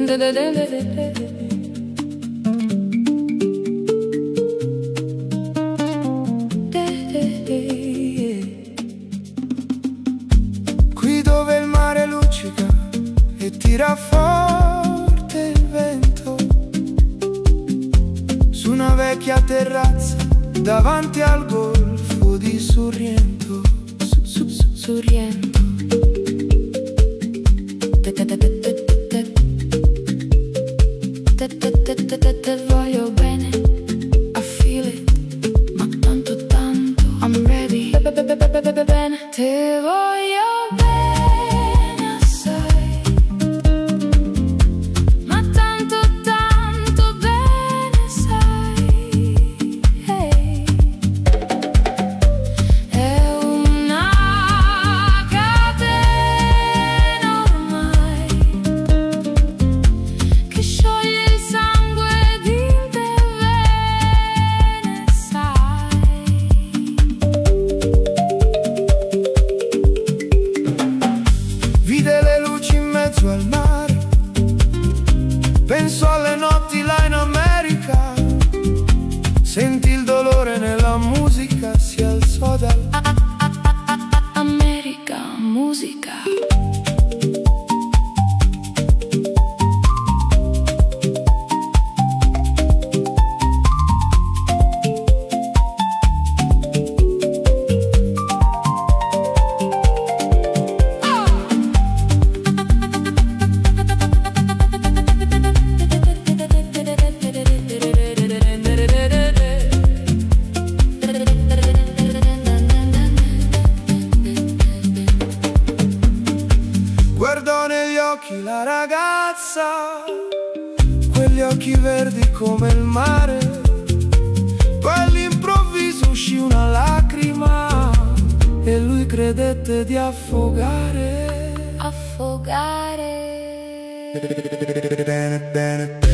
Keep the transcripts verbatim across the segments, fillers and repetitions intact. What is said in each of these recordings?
Qui dove il mare luccica e tira forte il vento, su una vecchia terrazza davanti al golfo di Sorrento. Su, su, su, Sorrento. Te, te, te, te, te, te. Te, te, te, te, te, te voglio bene, I feel it, ma tanto tanto I'm ready. Be, be, be, be, be, be, bene. Te voglio bene assai, ma tanto tanto bene sai. Hey. È una catena ormai che scioglie il sangue di te, bene sai. Vide le luci in mezzo al mare, penso alle notti là in America, sentì il dolore nella musica, si alzò dal America, musica. Guardò negli occhi la ragazza, quegli occhi verdi come il mare, poi all'improvviso uscì una lacrima e lui credette di affogare. Affogare. Bene, bene, bene.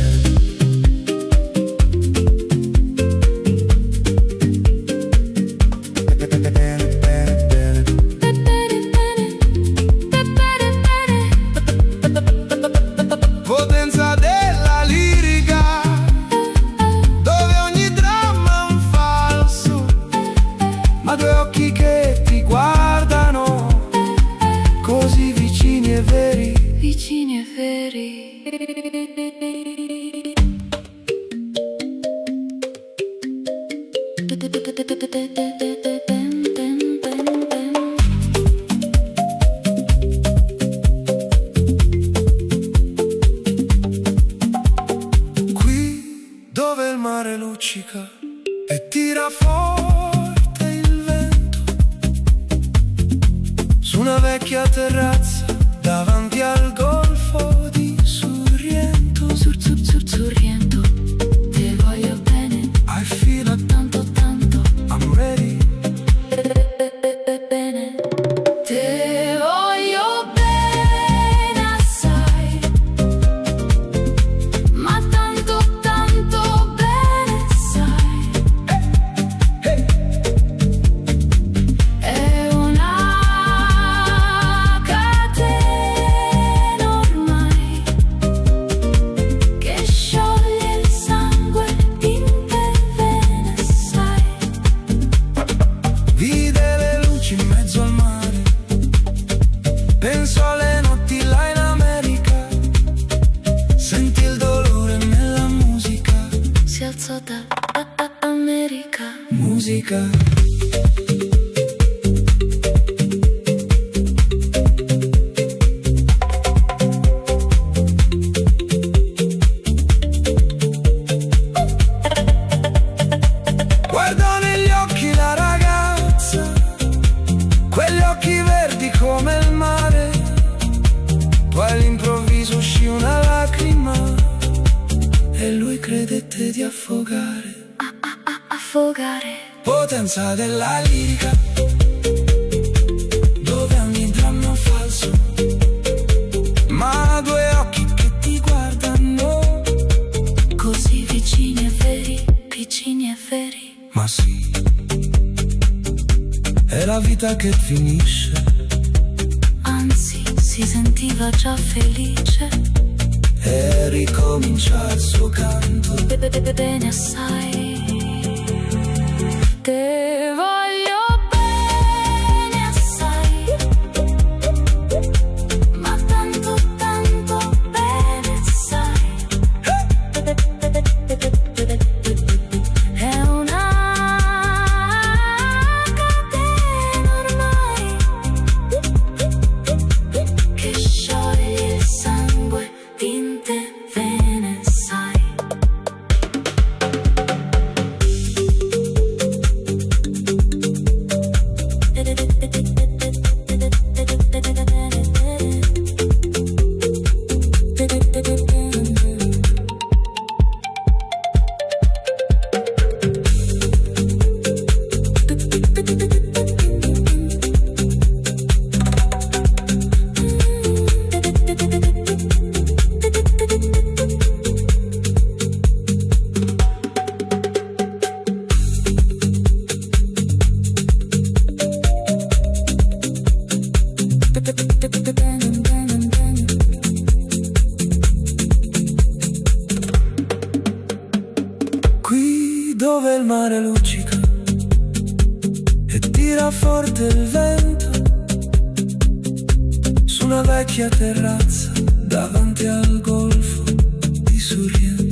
Potenza della lirica, dove ogni dramma è un falso, ma due occhi che ti guardano, così vicini e veri, vicini e veri. Dove il mare luccica e tira forte il vento, su una vecchia terrazza davanti al golfo di Sorrento. Sur, sur, sur, Sorrento. Te voglio bene, I feel it, tanto tanto I'm ready. Bene. Te voglio bene assai, ma tanto tanto bene sai. Hey, hey. È una catena ormai che scioglie il sangue in te, bene sai. Vide le luci in mezzo al mare, penso alle notti là in America, sentì il dolore nella musica, si alzò da America, musica. Guardò negli occhi la ragazza, quegli occhi verdi come il mare, poi all'improvviso uscì una lacrima e lui credette di affogare. Ah, ah, ah, affogare. Potenza della lirica, dove ogni dramma è un falso, ma due occhi che ti guardano, così vicini e veri, vicini e veri. Ma sì, è la vita che finisce, anzi si sentiva già felice, e ricomincia il suo canto. Bene assai, te voglio bene assai, ma tanto tanto bene sai. È una catena ormai che scioglie il sangue, tinte, vene sai. Qui dove il mare luccica e tira forte il vento, su una vecchia terrazza davanti al golfo di Sorrento.